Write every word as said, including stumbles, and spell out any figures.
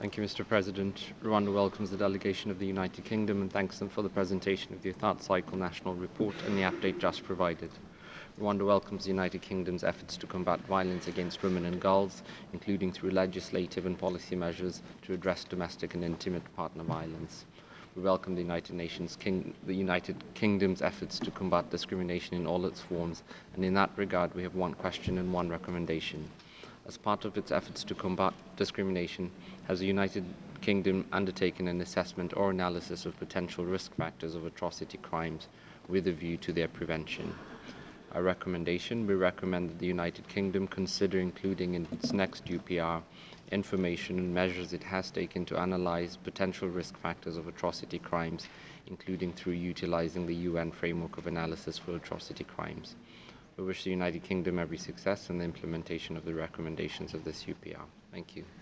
Thank you, Mister President. Rwanda welcomes the delegation of the United Kingdom and thanks them for the presentation of the third cycle national report and the update just provided. Rwanda welcomes the United Kingdom's efforts to combat violence against women and girls, including through legislative and policy measures to address domestic and intimate partner violence. We welcome the United Nations King, the United Kingdom's efforts to combat discrimination in all its forms, and in that regard we have one question and one recommendation. As part of its efforts to combat discrimination, has the United Kingdom undertaken an assessment or analysis of potential risk factors of atrocity crimes with a view to their prevention? Our recommendation, we recommend that the United Kingdom consider including in its next U P R information and measures it has taken to analyze potential risk factors of atrocity crimes, including through utilizing the U N framework of analysis for atrocity crimes. We wish the United Kingdom every success in the implementation of the recommendations of this U P R. Thank you.